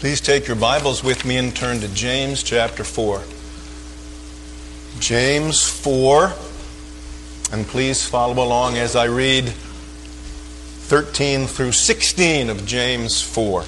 Please take your Bibles with me and turn to James chapter 4. James 4, and please follow along as I read 13 through 16 of James 4.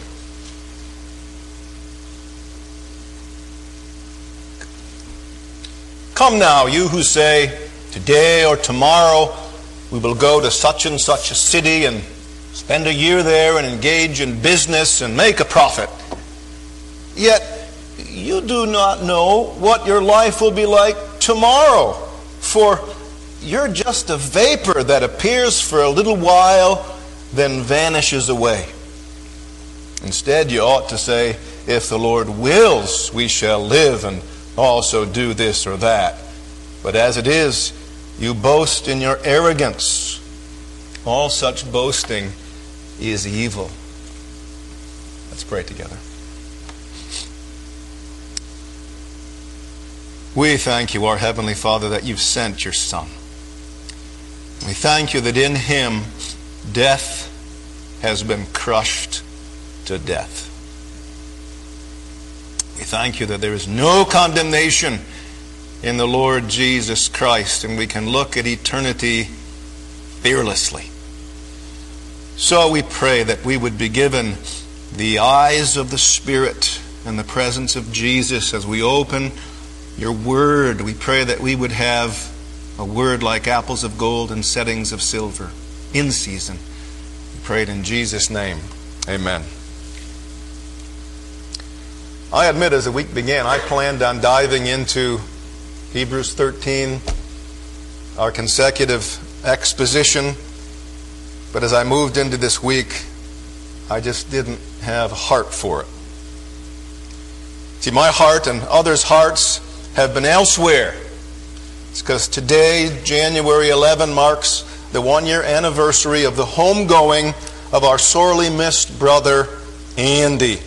Come now, you who say, today or tomorrow we will go to such and such a city and spend a year there and engage in business and make a profit. Yet you do not know what your life will be like tomorrow, for you're just a vapor that appears for a little while, then vanishes away. Instead, you ought to say, if the Lord wills, we shall live and also do this or that. But as it is, you boast in your arrogance. All such boasting is evil. Let's pray together. We thank you, our Heavenly Father, that you've sent your Son. We thank you that in him death has been crushed to death. We thank you that there is no condemnation in the Lord Jesus Christ, and we can look at eternity fearlessly. So we pray that we would be given the eyes of the Spirit and the presence of Jesus as we open your word. We pray that we would have a word like apples of gold and settings of silver in season. We pray it in Jesus' name. Amen. I admit as the week began, I planned on diving into Hebrews 13, our consecutive exposition. But as I moved into this week, I just didn't have heart for it. See, my heart and others' hearts have been elsewhere. It's because today, January 11, marks the one-year anniversary of the homegoing of our sorely missed brother, Andy.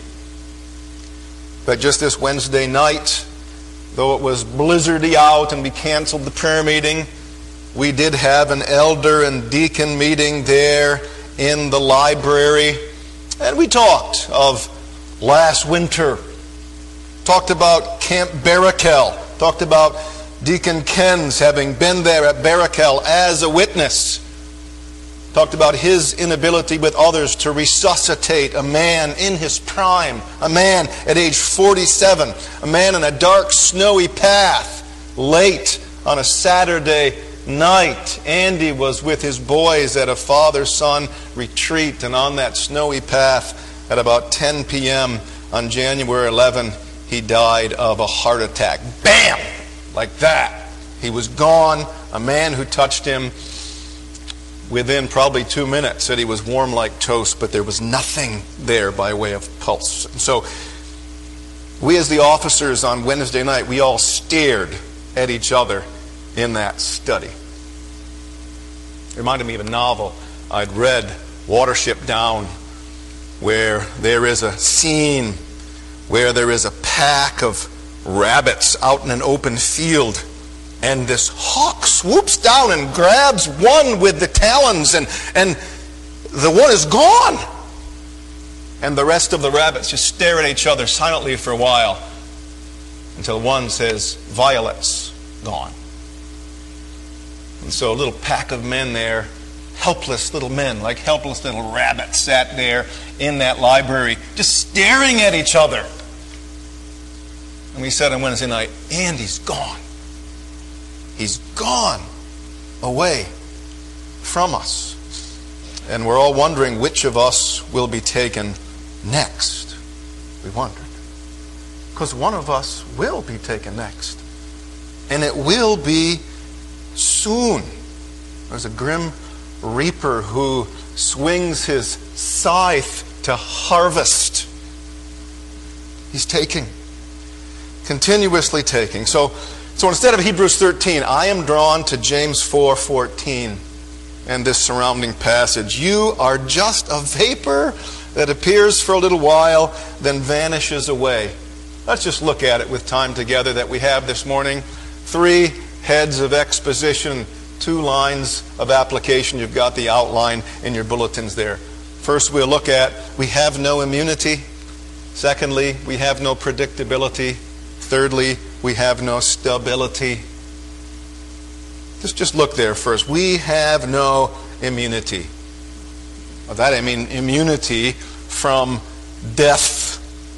But just this Wednesday night, though it was blizzardy out and we canceled the prayer meeting, we did have an elder and deacon meeting there in the library. And we talked of last winter. Talked about Camp Barakel. Talked about Deacon Ken's having been there at Barakel as a witness. Talked about his inability with others to resuscitate a man in his prime. A man at age 47. A man in a dark, snowy path. Late on a Saturday night, Andy was with his boys at a father-son retreat. And on that snowy path at about 10 p.m. on January 11, he died of a heart attack. Bam! Like that. He was gone. A man who touched him within probably 2 minutes said he was warm like toast, but there was nothing there by way of pulse. And so we as the officers on Wednesday night, we all stared at each other in that study. It reminded me of a novel I'd read, Watership Down, where there is a scene where there is a pack of rabbits out in an open field, and this hawk swoops down and grabs one with the talons, and the one is gone. And the rest of the rabbits just stare at each other silently for a while until one says, "Violet's gone." And so a little pack of men there, helpless little men, like helpless little rabbits, sat there in that library just staring at each other. And we said on Wednesday night, Andy's gone. He's gone away from us. And we're all wondering which of us will be taken next. We wondered. Because one of us will be taken next. And it will be soon. There's a grim reaper who swings his scythe to harvest. He's taking. Continuously taking. So instead of Hebrews 13, I am drawn to James 4:14 and this surrounding passage. You are just a vapor that appears for a little while, then vanishes away. Let's just look at it with time together that we have this morning. 3 heads of exposition, 2 lines of application. You've got the outline in your bulletins there. First we'll look at, we have no immunity. Secondly, we have no predictability. Thirdly, we have no stability. Just look there first. We have no immunity. By that I mean immunity from death.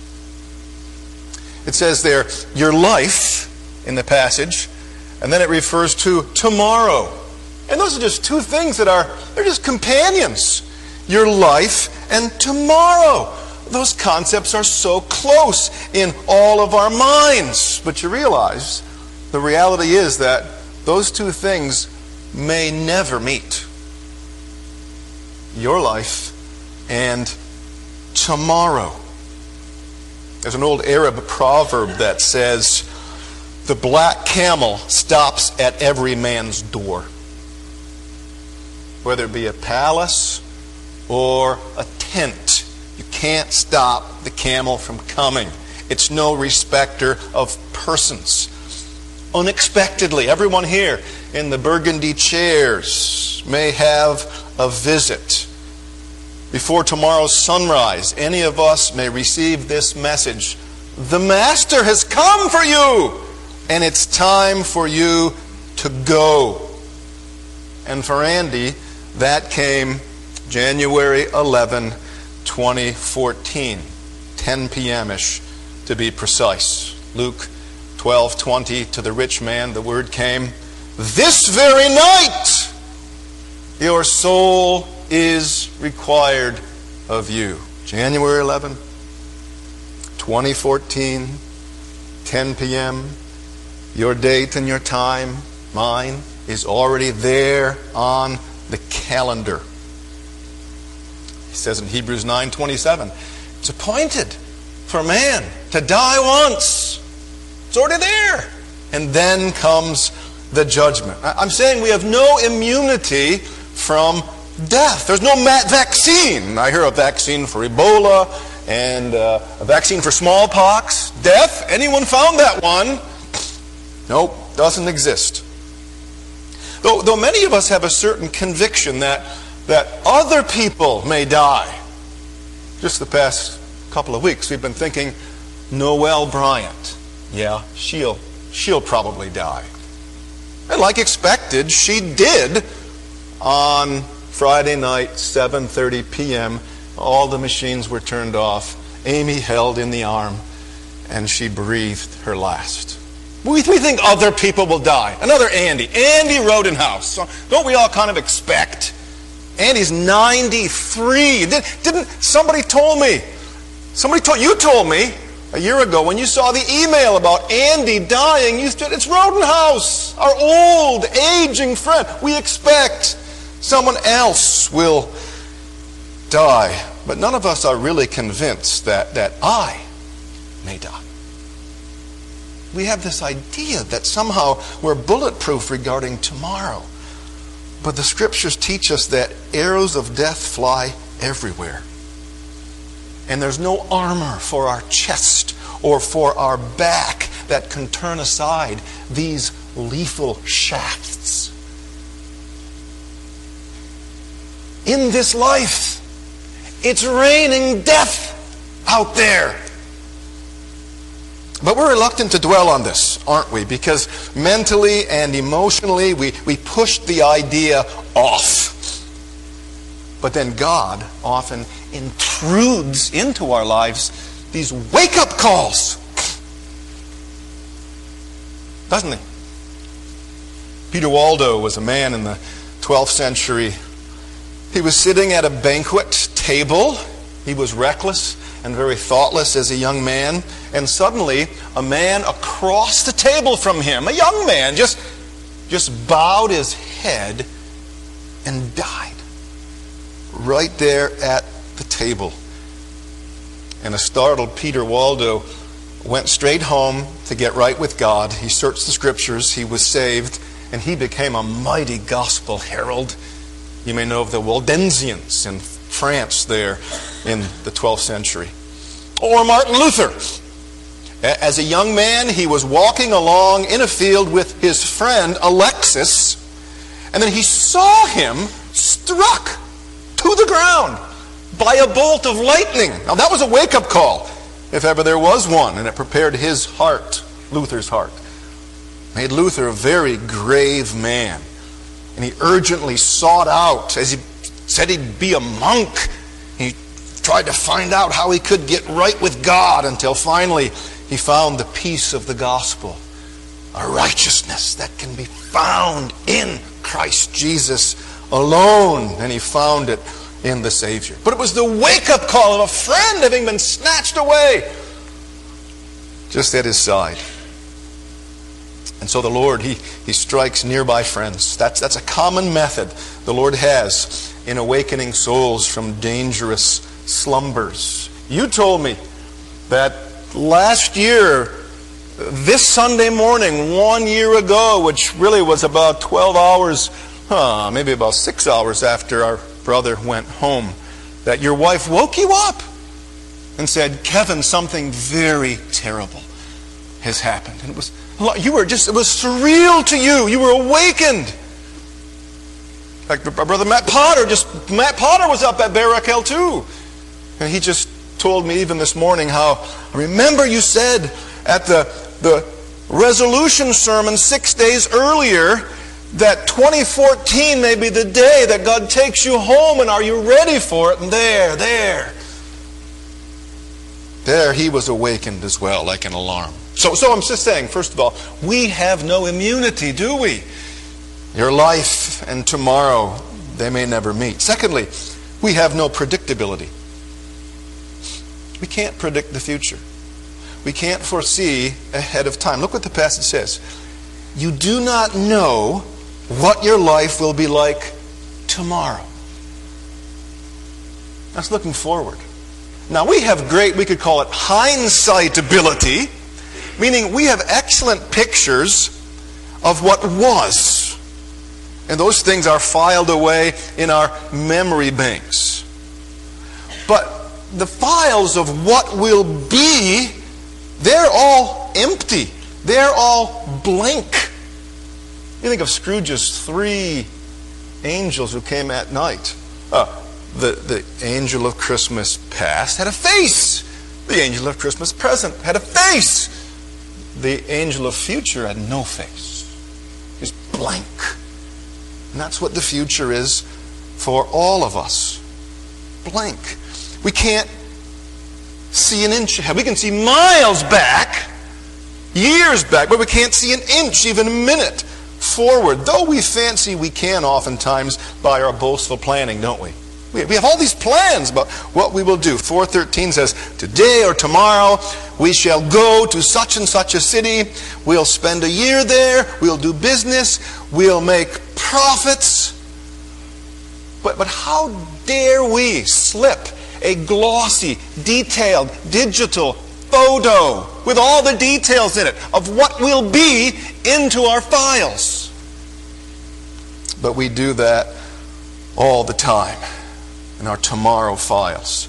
It says there, your life in the passage, and then it refers to tomorrow. And those are just two things they're just companions. Your life and tomorrow. Those concepts are so close in all of our minds. But you realize the reality is that those two things may never meet. Your life and tomorrow. There's an old Arab proverb that says, the black camel stops at every man's door. Whether it be a palace or a tent, you can't stop the camel from coming. It's no respecter of persons. Unexpectedly, everyone here in the burgundy chairs may have a visit. Before tomorrow's sunrise, any of us may receive this message. The Master has come for you, and it's time for you to go. And for Andy, that came January 11, 2014, 10 p.m.-ish to be precise. Luke 12:20, to the rich man the word came, this very night your soul is required of you. January 11, 2014, 10 p.m. Your date and your time, mine, is already there on the calendar. He says in Hebrews 9:27, it's appointed for man to die once. It's already there. And then comes the judgment. I'm saying we have no immunity from death. There's no vaccine. I hear a vaccine for Ebola and a vaccine for smallpox. Death? Anyone found that one? Nope, doesn't exist. Though many of us have a certain conviction that other people may die. Just the past couple of weeks, we've been thinking, Noel Bryant. Yeah, she'll probably die. And like expected, she did on Friday night, 7:30 p.m. All the machines were turned off. Amy held in the arm, and she breathed her last. We think other people will die. Another Andy. Andy Rodenhouse. So don't we all kind of expect? Andy's 93. Didn't somebody told me? You told me a year ago when you saw the email about Andy dying, you said, it's Rodenhouse, our old, aging friend. We expect someone else will die. But none of us are really convinced that I may die. We have this idea that somehow we're bulletproof regarding tomorrow. But the Scriptures teach us that arrows of death fly everywhere. And there's no armor for our chest or for our back that can turn aside these lethal shafts. In this life, it's raining death out there. But we're reluctant to dwell on this, aren't we? Because mentally and emotionally, we push the idea off. But then God often intrudes into our lives these wake-up calls. Doesn't he? Peter Waldo was a man in the 12th century. He was sitting at a banquet table. He was reckless and very thoughtless as a young man. And suddenly, a man across the table from him, a young man, just bowed his head and died. Right there at the table. And a startled Peter Waldo went straight home to get right with God. He searched the Scriptures. He was saved. And he became a mighty gospel herald. You may know of the Waldensians in France there in the 12th century. Or Martin Luther. As a young man, he was walking along in a field with his friend Alexis, and then he saw him struck to the ground by a bolt of lightning. Now that was a wake-up call. if ever there was one, and it prepared his heart, Luther's heart. Made Luther a very grave man. And he urgently sought out, as he said he'd be a monk, he tried to find out how he could get right with God until finally he found the peace of the gospel, a righteousness that can be found in Christ Jesus alone. And he found it in the Savior. But it was the wake-up call of a friend having been snatched away just at his side. And so the Lord, He strikes nearby friends. That's a common method the Lord has in awakening souls from dangerous slumbers. You told me that last year, this Sunday morning, 1 year ago, which really was about 12 hours, maybe about 6 hours after our brother went home, that your wife woke you up and said, "Kevin, something very terrible has happened." And it was surreal to you. You were awakened. In fact, our brother Matt Potter was up at Barakel too. And he just told me even this morning how, remember you said at the resolution sermon 6 days earlier that 2014 may be the day that God takes you home, and are you ready for it? And there he was awakened as well, like an alarm. So I'm just saying, first of all, we have no immunity, do we? Your life and tomorrow, they may never meet. Secondly, we have no predictability. We can't predict the future. We can't foresee ahead of time. Look what the passage says. You do not know what your life will be like tomorrow. That's looking forward. Now we have great, we could call it hindsight ability, meaning we have excellent pictures of what was. And those things are filed away in our memory banks. But the files of what will be, they're all empty. They're all blank. You think of Scrooge's 3 angels who came at night. The angel of Christmas past had a face. The angel of Christmas present had a face. The angel of future had no face. It's blank. And that's what the future is for all of us. Blank. We can't see an inch ahead. We can see miles back, years back, but we can't see an inch, even a minute forward. Though we fancy we can oftentimes by our boastful planning, don't we? We have all these plans about what we will do. 4:13 says, today or tomorrow we shall go to such and such a city. We'll spend a year there. We'll do business. We'll make profits. But how dare we slip a glossy, detailed, digital photo with all the details in it of what will be into our files? But we do that all the time in our tomorrow files.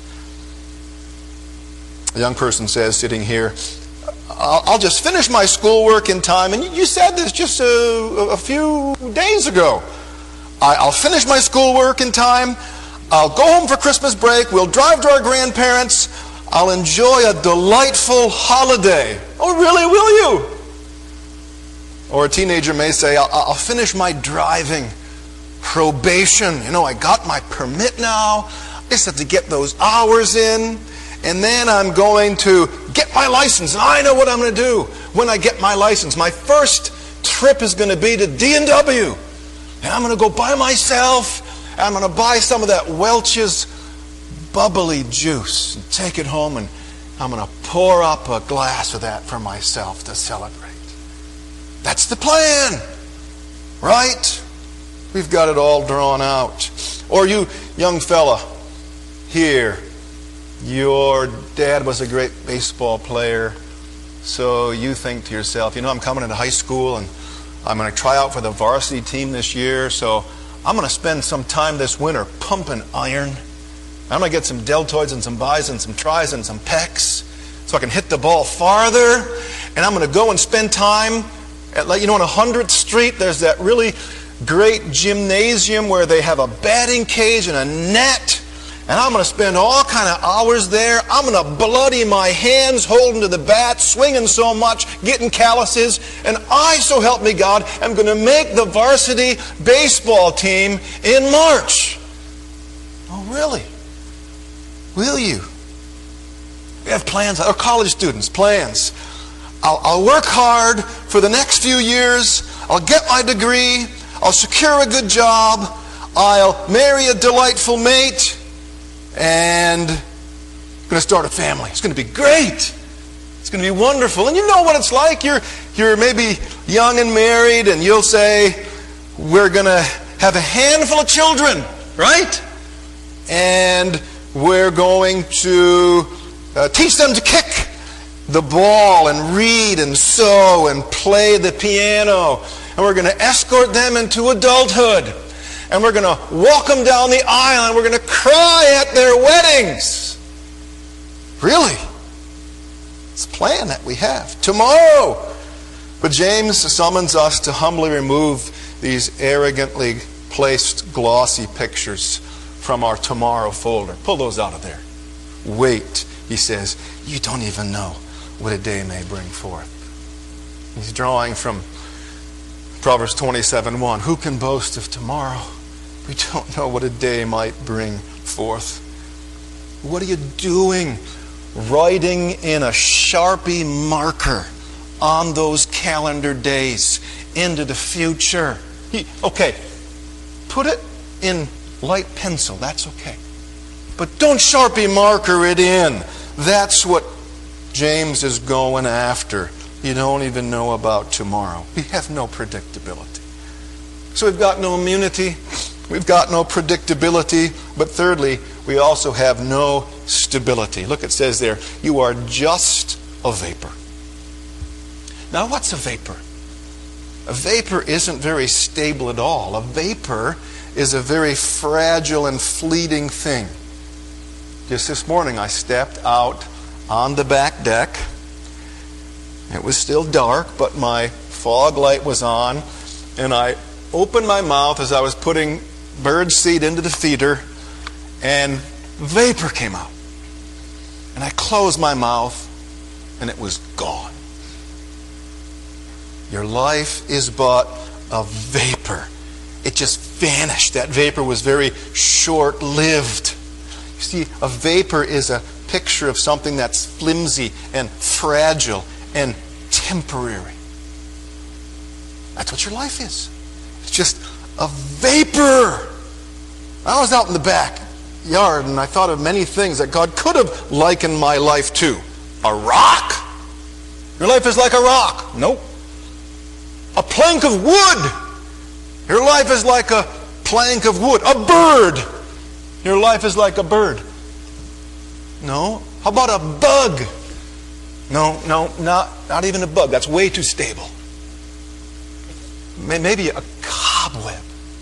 A young person says, sitting here, I'll just finish my schoolwork in time. And you said this just a few days ago. I'll finish my schoolwork in time. I'll go home for Christmas break. We'll drive to our grandparents. I'll enjoy a delightful holiday. Oh, really, will you? Or a teenager may say, I'll finish my driving probation. You know, I got my permit now. I just have to get those hours in. And then I'm going to get my license. And I know what I'm going to do when I get my license. My first trip is going to be to D&W. And I'm going to go by myself. And I'm going to buy some of that Welch's bubbly juice and take it home. And I'm going to pour up a glass of that for myself to celebrate. That's the plan. Right? We've got it all drawn out. Or you, young fella, here, your dad was a great baseball player, so you think to yourself, I'm coming into high school and I'm going to try out for the varsity team this year, so I'm going to spend some time this winter pumping iron. I'm going to get some deltoids and some bis and some tris and some pecs so I can hit the ball farther, and I'm going to go and spend time at, on 100th Street, there's that really great gymnasium where they have a batting cage and a net, And I'm going to spend all kind of hours there. I'm going to bloody my hands holding to the bat, swinging so much, getting calluses. And I, so help me God, am going to make the varsity baseball team in March. Oh, really? Will you? We have plans. Our college students, plans. I'll work hard for the next few years. I'll get my degree. I'll secure a good job. I'll marry a delightful mate. And I'm going to start a family. It's going to be great. It's going to be wonderful. And you know what it's like. You're maybe young and married, and you'll say, we're going to have a handful of children, right? And we're going to teach them to kick the ball and read and sew and play the piano. And we're going to escort them into adulthood. And we're going to walk them down the aisle, and we're going to cry at their weddings. Really? It's a plan that we have. Tomorrow. But James summons us to humbly remove these arrogantly placed glossy pictures from our tomorrow folder. Pull those out of there. Wait, he says, you don't even know what a day may bring forth. He's drawing from Proverbs 27:1. Who can boast of tomorrow? We don't know what a day might bring forth. What are you doing writing in a Sharpie marker on those calendar days into the future? Okay, put it in light pencil. That's okay. But don't Sharpie marker it in. That's what James is going after. You don't even know about tomorrow. We have no predictability. So we've got no immunity. We've got no predictability. But thirdly, we also have no stability. Look, it says there, you are just a vapor. Now, what's a vapor? A vapor isn't very stable at all. A vapor is a very fragile and fleeting thing. Just this morning, I stepped out on the back deck. It was still dark, but my fog light was on, and I opened my mouth as I was putting bird seed into the feeder, and vapor came out. And I closed my mouth, and it was gone. Your life is but a vapor. It just vanished. That vapor was very short-lived. You see, a vapor is a picture of something that's flimsy and fragile and temporary. That's what your life is. It's just a vapor. I was out in the backyard and I thought of many things that God could have likened my life to. A rock? Your life is like a rock. Nope. A plank of wood. Your life is like a plank of wood. A bird. Your life is like a bird. No. How about a bug? No, not even a bug. That's way too stable. Maybe a cobweb.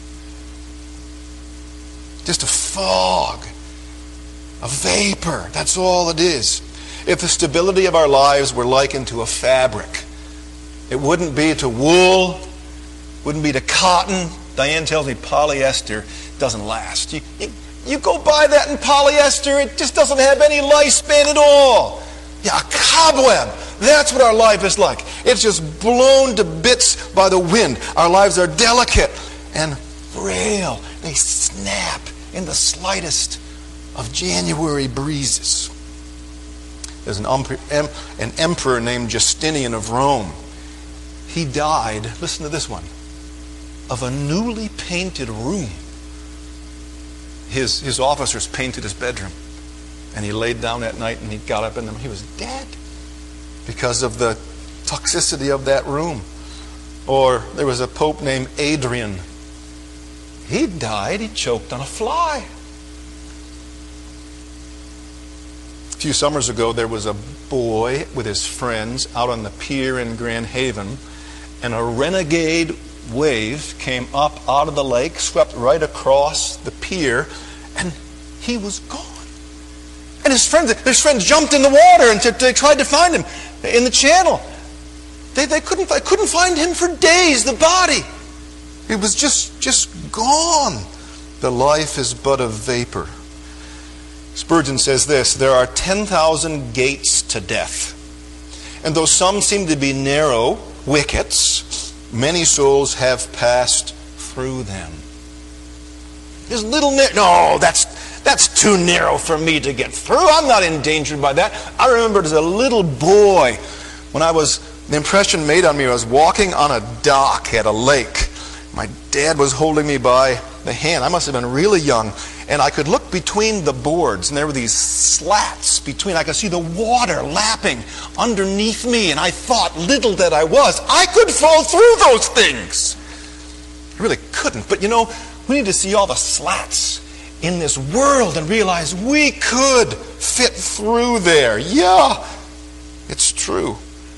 Just a fog. A vapor. That's all it is. If the stability of our lives were likened to a fabric, it wouldn't be to wool, wouldn't be to cotton. Diane tells me polyester doesn't last. You go buy that in polyester, it just doesn't have any lifespan at all. Yeah, a cobweb. That's what our life is like. It's just blown to bits by the wind. Our lives are delicate and frail. They snap in the slightest of January breezes. There's an emperor named Justinian of Rome. He died, listen to this one, of a newly painted room. His officers painted his bedroom. And he laid down that night and he got up and he was dead because of the toxicity of that room. Or there was a pope named Adrian. He died, he choked on a fly. A few summers ago, there was a boy with his friends out on the pier in Grand Haven, and a renegade wave came up out of the lake, swept right across the pier, and he was gone. And his friends jumped in the water and they tried to find him in the channel. They couldn't find him for days, the body. It was just gone. The life is but a vapor. Spurgeon says this, "There are 10,000 gates to death. And though some seem to be narrow wickets, many souls have passed through them." There's little no, that's too narrow for me to get through. I'm not endangered by that. I remember as a little boy, the impression made on me, I was walking on a dock at a lake. My dad was holding me by the hand. I must have been really young. And I could look between the boards, and there were these slats between. I could see the water lapping underneath me, and I thought, little that I was, I could fall through those things. I really couldn't. But we need to see all the slats in this world and realize we could fit through there. Yeah, it's true.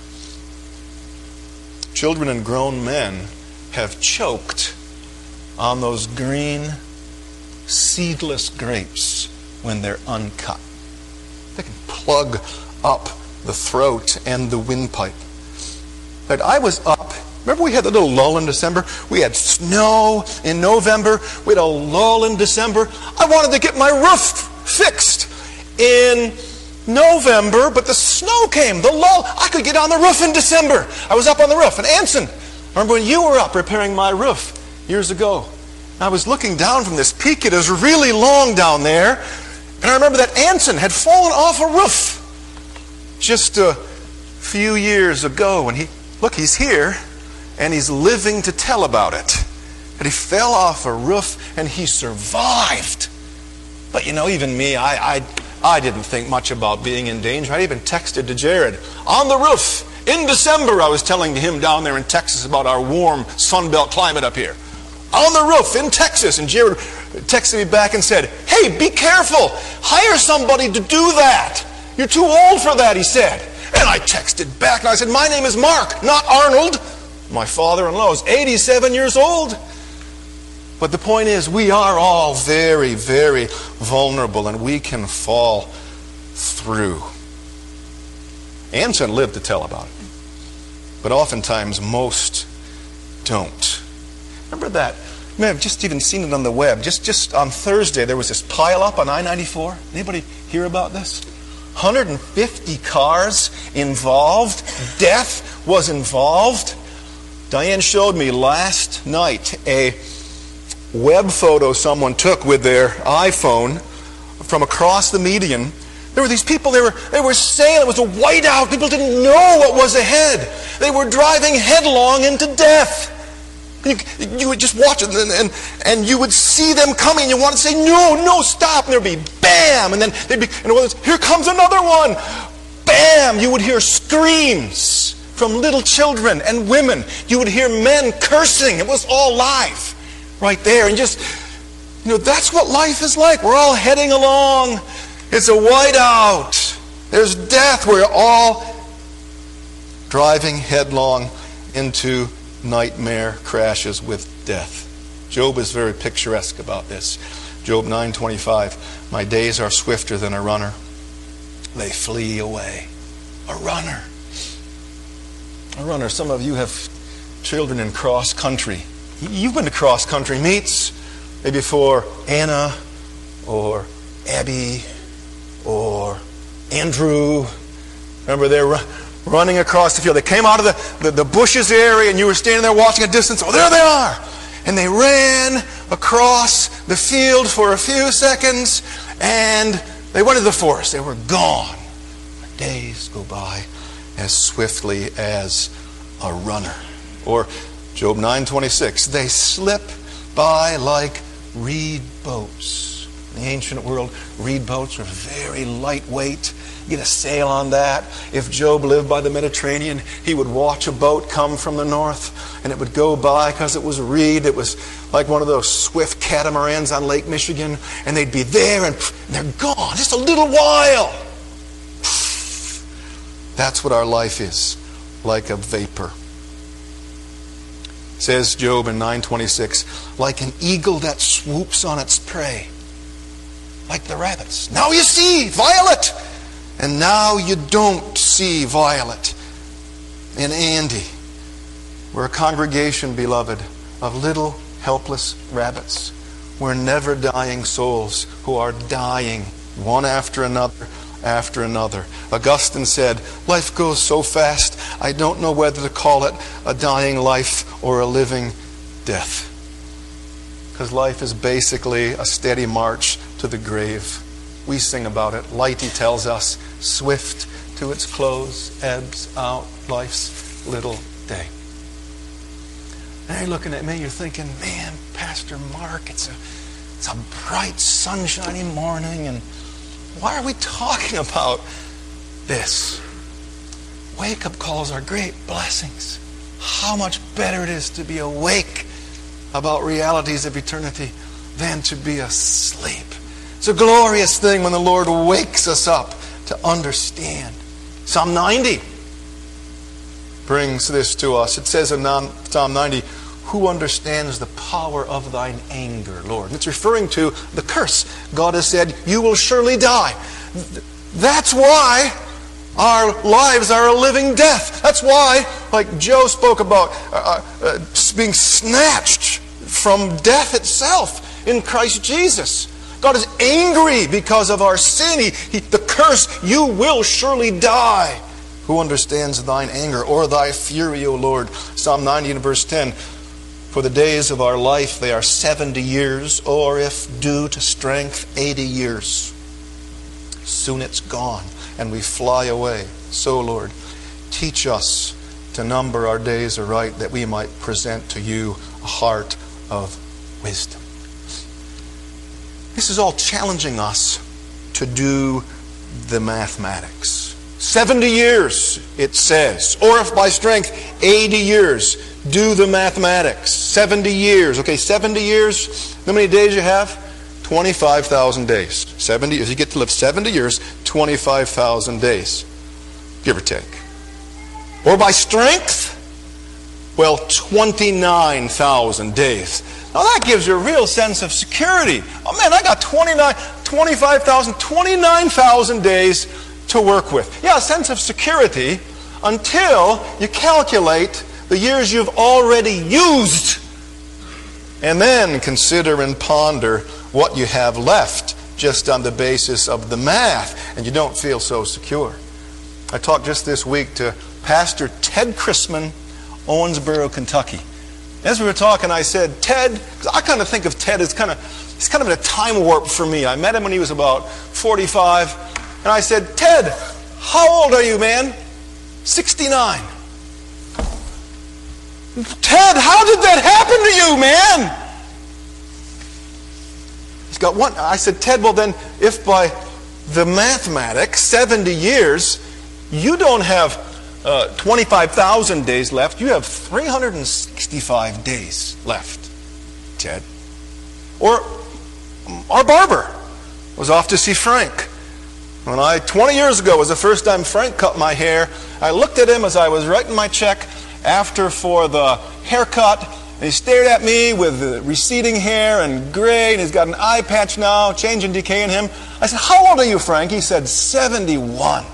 Children and grown men have choked on those green, seedless grapes when they're uncut. They can plug up the throat and the windpipe. But I was up. Remember we had the little lull in December? We had snow in November. We had a lull in December. I wanted to get my roof fixed in November, but the snow came, the lull. I could get on the roof in December. I was up on the roof. And Anson, remember when you were up repairing my roof years ago? I was looking down from this peak. It is really long down there. And I remember that Anson had fallen off a roof just a few years ago. And he's here. And he's living to tell about it. And he fell off a roof and he survived. But even me, I didn't think much about being in danger. I even texted to Jared on the roof in December. I was telling him down there in Texas about our warm Sunbelt climate up here. On the roof in Texas. And Jared texted me back and said, "Hey, be careful. Hire somebody to do that. You're too old for that," he said. And I texted back and I said, "My name is Mark, not Arnold." My father-in-law is 87 years old. But the point is, we are all very, very vulnerable, and we can fall through. Anson lived to tell about it. But oftentimes, most don't. Remember that? You may have just even seen it on the web. Just on Thursday, there was this pile-up on I-94. Anybody hear about this? 150 cars involved. Death was involved. Diane showed me last night a web photo someone took with their iPhone from across the median. There were these people, they were sailing. It was a whiteout. People didn't know what was ahead. They were driving headlong into death. You would just watch it, and you would see them coming. You want to say, no, stop. And there'd be bam. And then they'd be, here comes another one. Bam. You would hear screams from little children and women. You would hear men cursing. It was all live right there. And just, that's what life is like. We're all heading along. It's a whiteout. There's death. We're all driving headlong into nightmare crashes with death. Job is very picturesque about this. Job 9:25, "My days are swifter than a runner. They flee away." A runner. A runner. Some of you have children in cross country. You've been to cross country meets, maybe for Anna or Abby or Andrew. Remember, they're running across the field. They came out of the bushes area, and you were standing there watching a distance. Oh, there they are. And they ran across the field for a few seconds, and they went into the forest. They were gone. Days go by as swiftly as a runner. Or Job 9:26, "They slip by like reed boats." In the ancient world, reed boats were very lightweight. You get a sail on that. If Job lived by the Mediterranean, he would watch a boat come from the north, and it would go by because it was reed. It was like one of those swift catamarans on Lake Michigan, and they'd be there, and they're gone. Just a little while. That's what our life is, like a vapor. Says Job in 9:26, "Like an eagle that swoops on its prey." Like the rabbits. Now you see Violet, and now you don't see Violet. And Andy, we're a congregation, beloved, of little helpless rabbits. We're never dying souls who are dying one after another after another. Augustine said, life goes so fast, I don't know whether to call it a dying life or a living death. Because life is basically a steady march to the grave. We sing about it. Lighty tells us, swift to its close, ebbs out life's little day. And you're looking at me, you're thinking, man, Pastor Mark, it's a bright, sunshiny morning, and why are we talking about this? Wake-up calls are great blessings. How much better it is to be awake about realities of eternity than to be asleep. It's a glorious thing when the Lord wakes us up to understand. Psalm 90 brings this to us. It says in Psalm 90, who understands the power of thine anger, Lord? And it's referring to the curse. God has said, you will surely die. That's why our lives are a living death. That's why, like Joe spoke about, being snatched from death itself in Christ Jesus. God is angry because of our sin. The curse, you will surely die. Who understands thine anger or thy fury, O Lord? Psalm 90 and verse 10. For the days of our life, they are 70 years, or if due to strength, 80 years. Soon it's gone, and we fly away. So, Lord, teach us to number our days aright, that we might present to you a heart of wisdom. This is all challenging us to do the mathematics. 70 years, it says. Or if by strength, 80 years. Do the mathematics. 70 years. Okay, 70 years. How many days you have? 25,000 days. 70. If you get to live 70 years, 25,000 days. Give or take. Or by strength? Well, 29,000 days. Now that gives you a real sense of security. Oh man, I got 29,000 days to work with. Yeah, a sense of security until you calculate the years you've already used, and then consider and ponder what you have left just on the basis of the math, and you don't feel so secure. I talked just this week to Pastor Ted Chrisman, Owensboro, Kentucky. As we were talking, I said, Ted, because I kind of think of Ted as he's kind of in a time warp for me. I met him when he was about 45, and I said, Ted, how old are you, man? 69. Ted, how did that happen to you, man? He's got one. I said, Ted, well then, if by the mathematics, 70 years, you don't have 25,000 days left, you have 365 days left, Ted. Or our barber was off to see Frank. 20 years ago was the first time Frank cut my hair. I looked at him as I was writing my check for the haircut, and he stared at me with the receding hair and gray, and he's got an eye patch now, change and decay in him. I said, how old are you, Frank? He said, 71.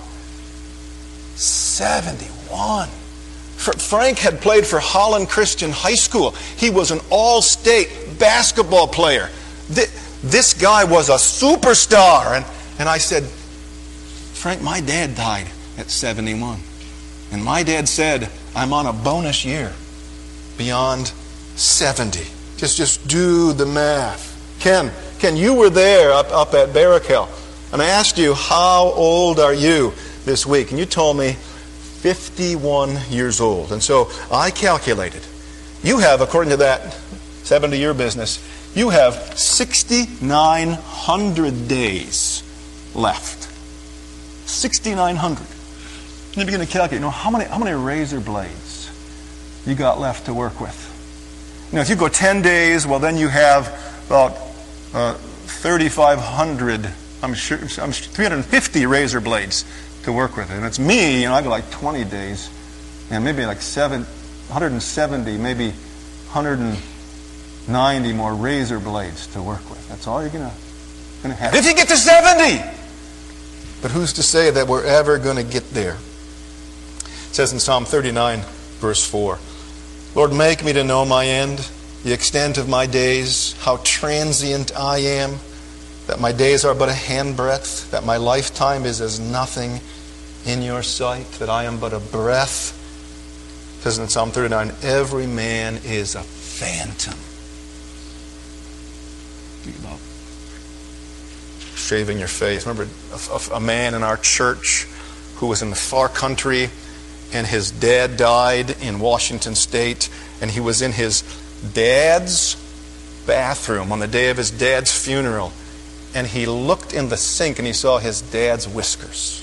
71. Frank had played for Holland Christian High School. He was an all-state basketball player. This guy was a superstar. And I said, Frank, my dad died at 71. And my dad said, I'm on a bonus year beyond 70. Just do the math. Ken, you were there up at Barrack Hill. And I asked you, how old are you this week? And you told me 51 years old. And so I calculated. You have, according to that 70-year business, you have 6,900 days left. 6,900. You begin to calculate, how many razor blades you got left to work with. If you go 10 days, well, then you have about 3,500, I'm sure, 350 razor blades to work with. And it's me, I got like 20 days, and maybe like 170, maybe 190 more razor blades to work with. That's all you're going to have. If you get to 70! But who's to say that we're ever going to get there? It says in Psalm 39, verse 4, Lord, make me to know my end, the extent of my days, how transient I am. that my days are but a handbreadth, that my lifetime is as nothing in your sight, that I am but a breath. It says in Psalm 39, every man is a phantom. Think about shaving your face. Remember a man in our church who was in the far country, and his dad died in Washington State, and he was in his dad's bathroom on the day of his dad's funeral, and he looked in the sink and he saw his dad's whiskers.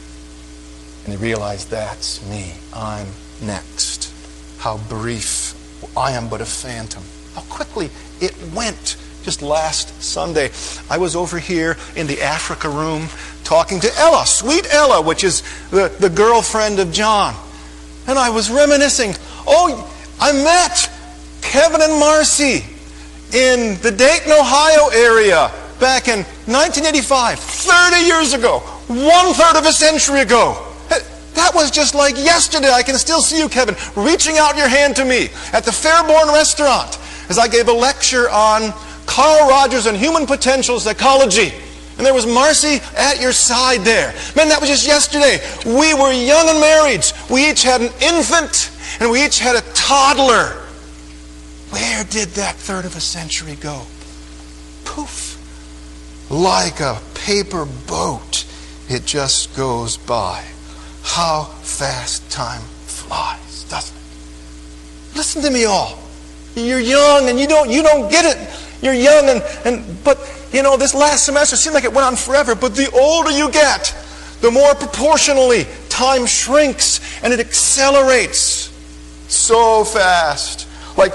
And he realized, that's me. I'm next. How brief. I am but a phantom. How quickly it went. Just last Sunday, I was over here in the Africa room talking to Ella, sweet Ella, which is the girlfriend of John. And I was reminiscing. Oh, I met Kevin and Marcy in the Dayton, Ohio area back in 1985, 30 years ago, 1/3 of a century ago. That was just like yesterday. I can still see you, Kevin, reaching out your hand to me at the Fairborn restaurant as I gave a lecture on Carl Rogers and human potential psychology. And there was Marcy at your side there. Man, that was just yesterday. We were young and married. We each had an infant and we each had a toddler. Where did that 1/3 of a century go? Poof. Like a paper boat, it just goes by. How fast time flies, doesn't it? Listen to me all. You're young and you don't get it. You're young but you know, this last semester seemed like it went on forever, but the older you get, the more proportionally time shrinks and it accelerates so fast. Like,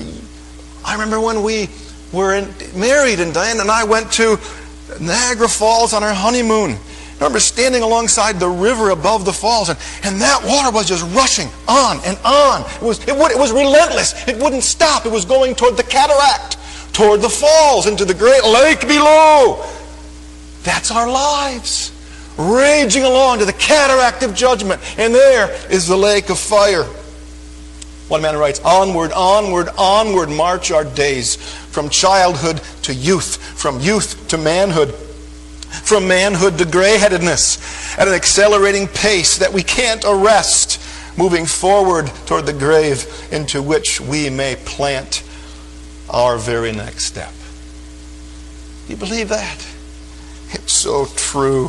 I remember when we were married and Diane and I went to Niagara Falls on our honeymoon. I remember standing alongside the river above the falls, and that water was just rushing on and on. It was relentless. It wouldn't stop. It was going toward the cataract, toward the falls, into the great lake below. That's our lives, raging along to the cataract of judgment. And there is the lake of fire. One man writes, onward, onward, onward march our days, from childhood to youth, from youth to manhood, from manhood to gray-headedness, at an accelerating pace that we can't arrest, moving forward toward the grave into which we may plant our very next step. Do you believe that? It's so true.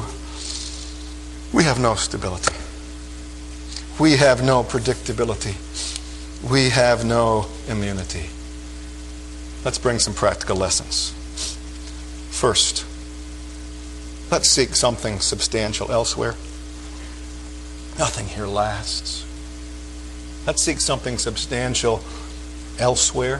We have no stability. We have no predictability. We have no immunity. Let's bring some practical lessons. First, let's seek something substantial elsewhere. Nothing here lasts. Let's seek something substantial elsewhere.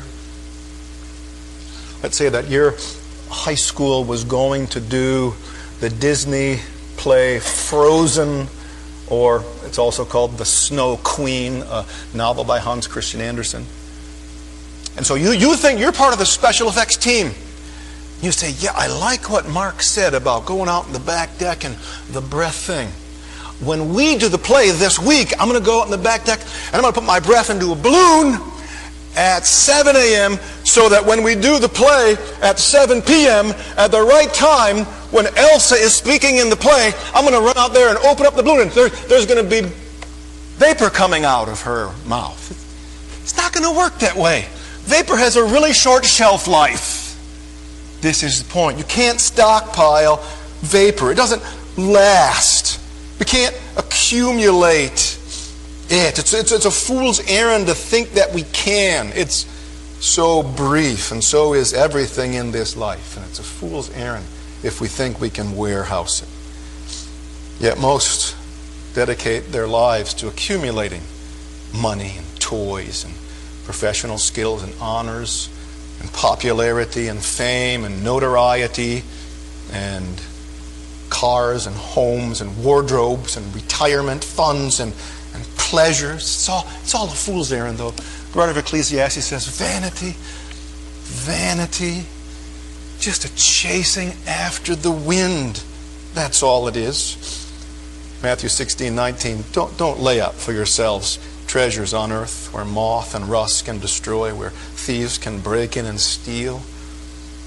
Let's say that your high school was going to do the Disney play Frozen, or it's also called The Snow Queen, a novel by Hans Christian Andersen. And so you think you're part of the special effects team. You say, yeah, I like what Mark said about going out in the back deck and the breath thing. When we do the play this week, I'm going to go out in the back deck and I'm going to put my breath into a balloon at 7 a.m. so that when we do the play at 7 p.m. at the right time, when Elsa is speaking in the play, I'm going to run out there and open up the balloon and there's going to be vapor coming out of her mouth. It's not going to work that way. Vapor has a really short shelf life. This is the point. You can't stockpile vapor. It doesn't last. We can't accumulate it. It's a fool's errand to think that we can. It's so brief, and so is everything in this life. And it's a fool's errand if we think we can warehouse it. Yet most dedicate their lives to accumulating money and toys and professional skills and honors and popularity and fame and notoriety and cars and homes and wardrobes and retirement funds and pleasures. It's all a fool's errand, though. The writer of Ecclesiastes says, vanity, vanity, just a chasing after the wind. That's all it is. Matthew 16:19, don't lay up for yourselves treasures on earth where moth and rust can destroy, where thieves can break in and steal.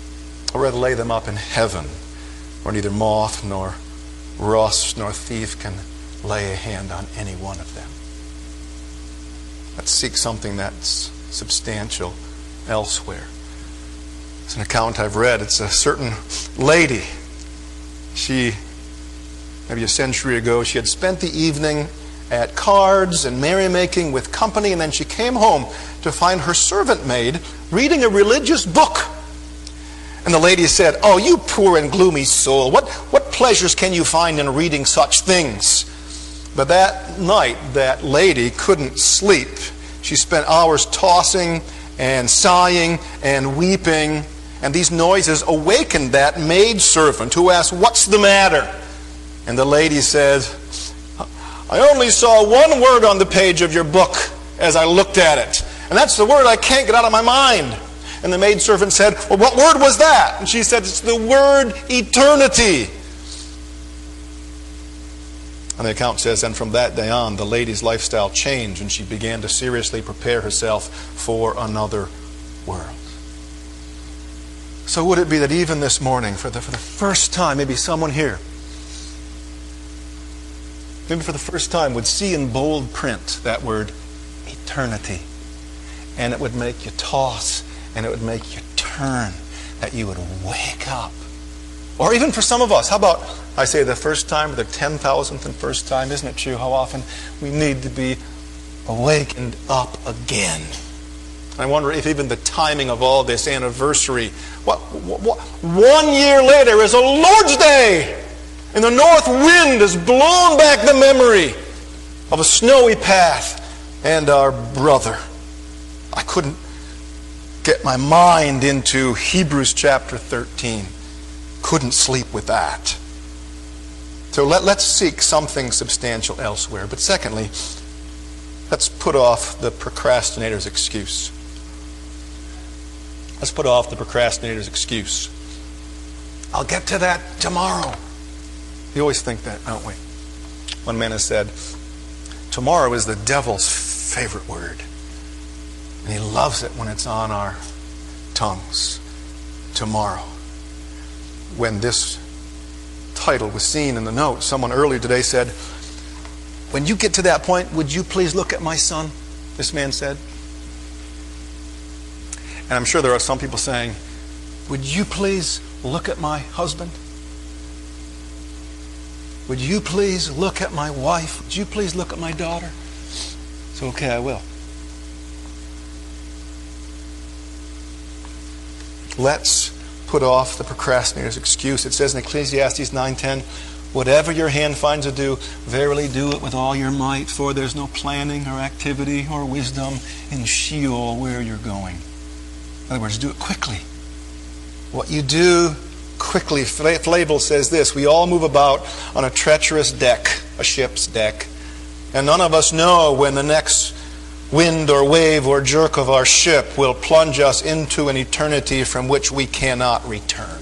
I'd rather lay them up in heaven, where neither moth nor rust nor thief can lay a hand on any one of them. Let's seek something that's substantial elsewhere. It's an account I've read. It's a certain lady. She, maybe a century ago, she had spent the evening at cards and merrymaking with company, and then she came home to find her servant maid reading a religious book. And the lady said, "Oh, you poor and gloomy soul, what pleasures can you find in reading such things?" But that night, that lady couldn't sleep. She spent hours tossing and sighing and weeping, and these noises awakened that maidservant, who asked, "What's the matter?" And the lady said, "I only saw one word on the page of your book as I looked at it, and that's the word I can't get out of my mind." And the maidservant said, "Well, what word was that?" And she said, "It's the word eternity." And the account says, and from that day on, the lady's lifestyle changed, and she began to seriously prepare herself for another world. So would it be that even this morning, for the first time, maybe someone here, maybe for the first time, would see in bold print that word eternity, and it would make you toss, and it would make you turn, that you would wake up. Or even for some of us, how about, I say the first time, or the 10,000th and first time, isn't it true how often we need to be awakened up again? I wonder if even the timing of all this anniversary, 1 year later is a Lord's Day, and the north wind has blown back the memory of a snowy path and our brother. I couldn't get my mind into Hebrews chapter 13. Couldn't sleep with that. So let's seek something substantial elsewhere. But secondly, let's put off the procrastinator's excuse. Let's put off the procrastinator's excuse. I'll get to that tomorrow. We always think that, don't we? One man has said, tomorrow is the devil's favorite word. And he loves it when it's on our tongues. Tomorrow. When this title was seen in the note, someone earlier today said, "When you get to that point, would you please look at my son?" This man said. And I'm sure there are some people saying, "Would you please look at my husband? Would you please look at my wife? Would you please look at my daughter?" So, okay, I will. Let's put off the procrastinator's excuse. It says in Ecclesiastes 9:10, "Whatever your hand finds to do, verily do it with all your might, for there's no planning or activity or wisdom in Sheol where you're going." In other words, do it quickly. What you do quickly. Flavel says this, "We all move about on a treacherous deck, a ship's deck, and none of us know when the next wind or wave or jerk of our ship will plunge us into an eternity from which we cannot return."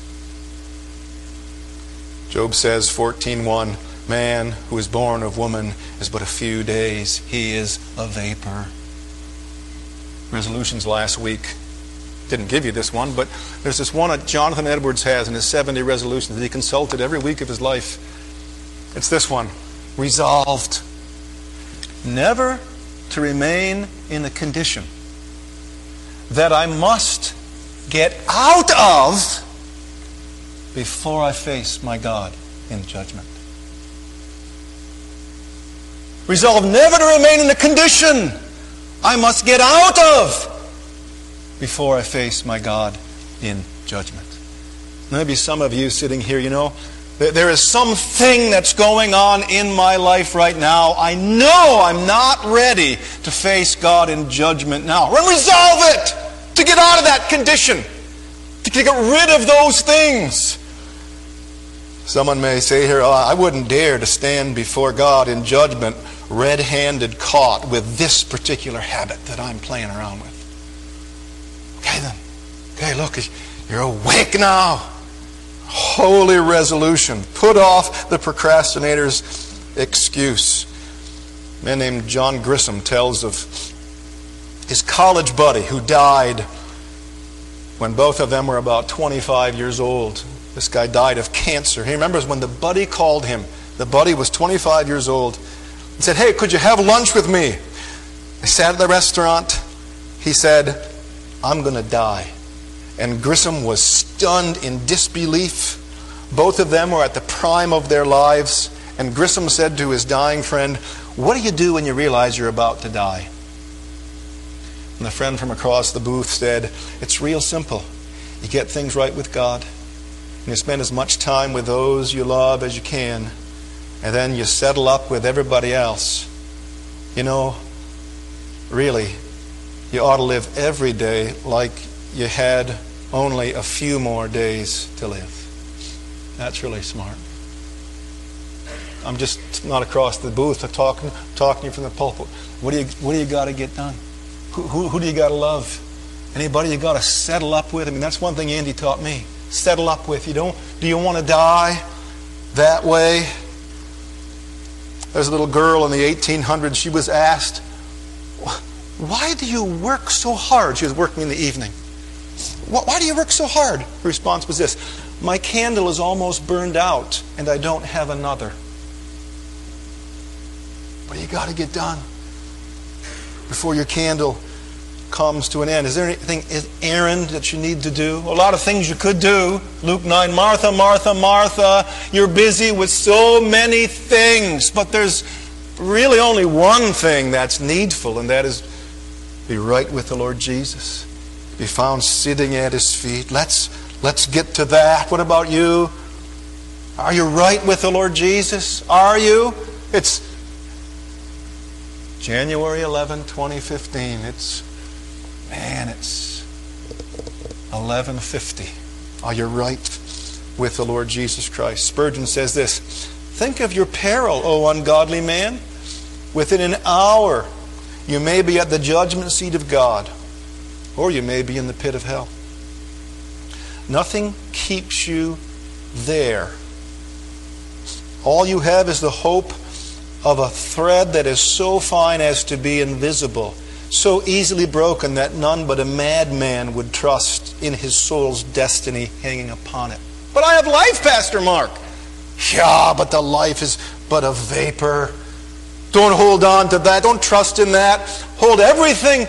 Job says, 14:1, "Man who is born of woman is but a few days. He is a vapor." Resolutions last week. Didn't give you this one, but there's this one that Jonathan Edwards has in his 70 resolutions that he consulted every week of his life. It's this one. Resolved never to remain in a condition that I must get out of before I face my God in judgment. Resolve never to remain in the condition I must get out of before I face my God in judgment. Maybe some of you sitting here, there is something that's going on in my life right now. I know I'm not ready to face God in judgment now. Resolve it to get out of that condition, to get rid of those things. Someone may say here, I wouldn't dare to stand before God in judgment red-handed caught with this particular habit that I'm playing around with. Okay then. Okay, look, you're awake now. Holy resolution. Put off the procrastinator's excuse. A man named John Grisham tells of his college buddy who died when both of them were about 25 years old. This guy died of cancer. He remembers when the buddy called him. The buddy was 25 years old. He said, "Hey, could you have lunch with me?" They sat at the restaurant. He said, "I'm going to die." And Grissom was stunned in disbelief. Both of them were at the prime of their lives. And Grissom said to his dying friend, "What do you do when you realize you're about to die?" And the friend from across the booth said, "It's real simple. You get things right with God. And you spend as much time with those you love as you can. And then you settle up with everybody else. You know, really, you ought to live every day like you had only a few more days to live." That's really smart. I'm just not across the booth. I'm talking to you from the pulpit. What do you got to get done? Who do you got to love? Anybody you got to settle up with? I mean, that's one thing Andy taught me. Settle up with. Do you want to die that way? There's a little girl in the 1800s. She was asked, "Why do you work so hard?" She was working in the evening. "Why do you work so hard?" Her response was this: "My candle is almost burned out, and I don't have another." What do you got to get done before your candle comes to an end? Is there anything errand that you need to do? A lot of things you could do. Luke 9, "Martha, Martha, Martha, you're busy with so many things." But there's really only one thing that's needful, and that is be right with the Lord Jesus. Be found sitting at His feet. Let's get to that. What about you? Are you right with the Lord Jesus? Are you? It's January 11, 2015. It's 11:50. Are you right with the Lord Jesus Christ? Spurgeon says this: "Think of your peril, O ungodly man. Within an hour you may be at the judgment seat of God, or you may be in the pit of hell." Nothing keeps you there. All you have is the hope of a thread that is so fine as to be invisible, so easily broken that none but a madman would trust in his soul's destiny hanging upon it. "But I have life, Pastor Mark." Yeah, but the life is but a vapor. Don't hold on to that. Don't trust in that. Hold everything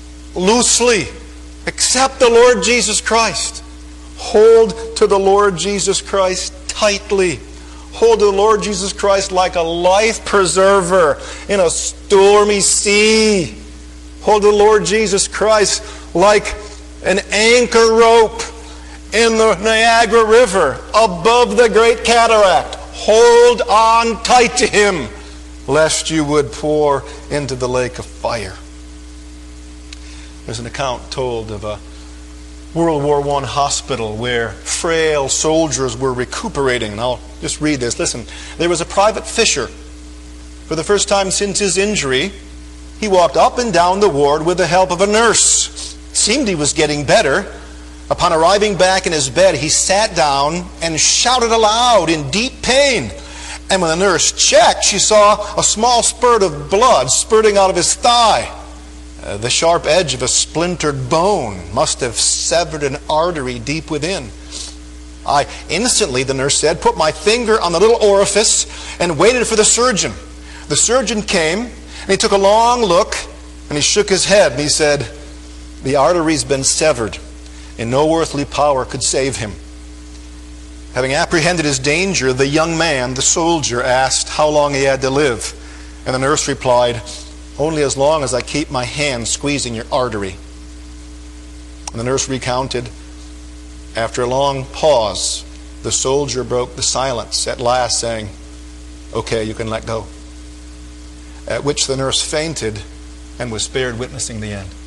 loosely except the Lord Jesus Christ. Hold to the Lord Jesus Christ tightly. Hold to the Lord Jesus Christ like a life preserver in a stormy sea. Hold to the Lord Jesus Christ like an anchor rope in the Niagara River above the great cataract. Hold on tight to Him, lest you would pour into the lake of fire. There's an account told of a World War I hospital where frail soldiers were recuperating. And I'll just read this. Listen. There was a private Fisher. For the first time since his injury, he walked up and down the ward with the help of a nurse. It seemed he was getting better. Upon arriving back in his bed, he sat down and shouted aloud in deep pain. And when the nurse checked, she saw a small spurt of blood spurting out of his thigh. The sharp edge of a splintered bone must have severed an artery deep within. I instantly, the nurse said, put my finger on the little orifice and waited for the surgeon. The surgeon came, and he took a long look, and he shook his head, and he said, "The artery's been severed, and no earthly power could save him." Having apprehended his danger, the young man, the soldier, asked how long he had to live. And the nurse replied, "Only as long as I keep my hand squeezing your artery." And the nurse recounted. After a long pause, the soldier broke the silence at last, saying, "Okay, you can let go." At which the nurse fainted and was spared witnessing the end.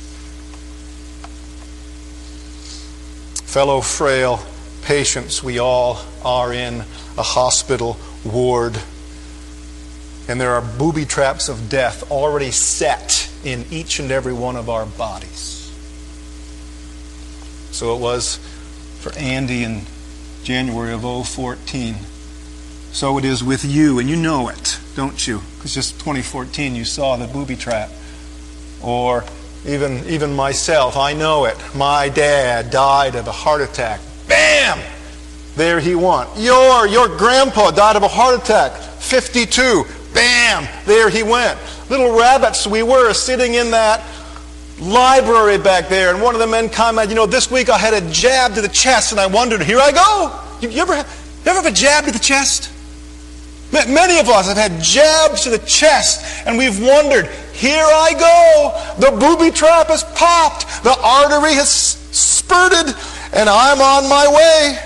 Fellow frail patients, we all are in a hospital ward. And there are booby traps of death already set in each and every one of our bodies. So it was for Andy in January of 2014. So it is with you, and you know it, don't you? Because just 2014 you saw the booby trap. Or even myself, I know it. My dad died of a heart attack. Bam! There he went. Your grandpa died of a heart attack. 52. Bam! There he went. Little rabbits we were sitting in that library back there, and one of the men commented, this week I had a jab to the chest, and I wondered, here I go. You ever have a jab to the chest? Many of us have had jabs to the chest, and we've wondered, here I go. The booby trap has popped. The artery has spurted, and I'm on my way.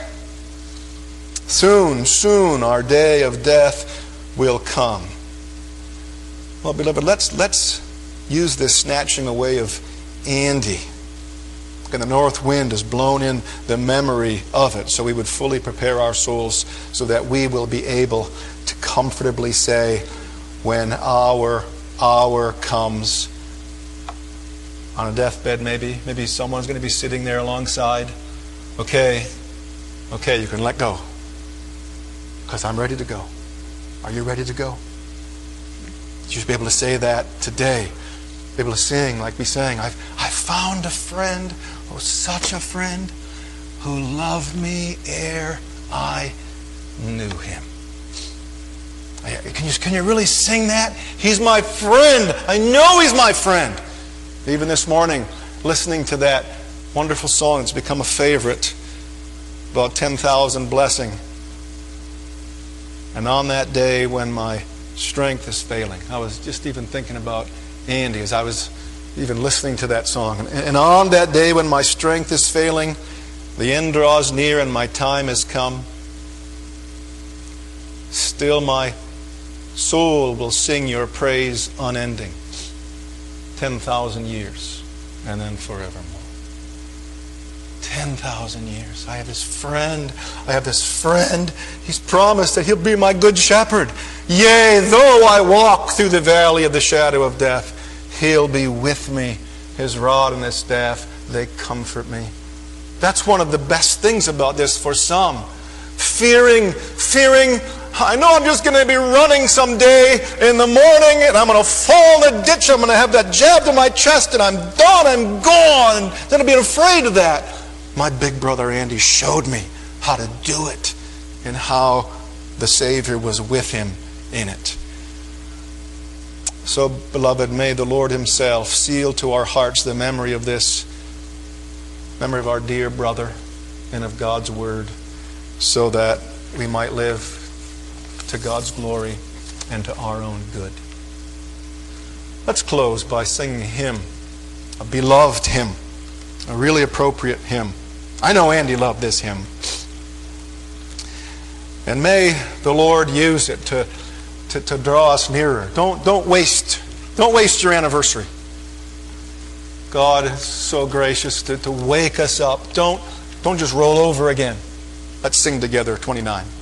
Soon our day of death will come. Well, beloved, let's use this snatching away of Andy. And the north wind has blown in the memory of it, so we would fully prepare our souls so that we will be able to comfortably say, when our hour comes, on a deathbed maybe someone's going to be sitting there alongside. Okay, you can let go, because I'm ready to go. Are you ready to go? You should be able to say that today. Be able to sing like we sang, I found a friend, oh such a friend, who loved me ere I knew him. Can you really sing that? He's my friend. I know he's my friend. Even this morning, listening to that wonderful song, it's become a favorite, about 10,000 blessing. And on that day when my strength is failing, I was just even thinking about Andy as I was even listening to that song. And on that day when my strength is failing, the end draws near and my time has come, still my soul will sing your praise unending. 10,000 years and then forevermore. 10,000 years. I have this friend. He's promised that he'll be my good shepherd. Yea, though I walk through the valley of the shadow of death, he'll be with me. His rod and his staff, they comfort me. That's one of the best things about this for some. Fearing, I know I'm just going to be running someday in the morning and I'm going to fall in the ditch. I'm going to have that jab to my chest and I'm done, I'm gone. And then I'll be afraid of that. My big brother Andy showed me how to do it and how the Savior was with him in it. So, beloved, may the Lord himself seal to our hearts the memory of this, memory of our dear brother and of God's Word, so that we might live to God's glory and to our own good. Let's close by singing a hymn, a beloved hymn, a really appropriate hymn. I know Andy loved this hymn. And may the Lord use it to draw us nearer. Don't waste your anniversary. God is so gracious to wake us up. Don't just roll over again. Let's sing together 29.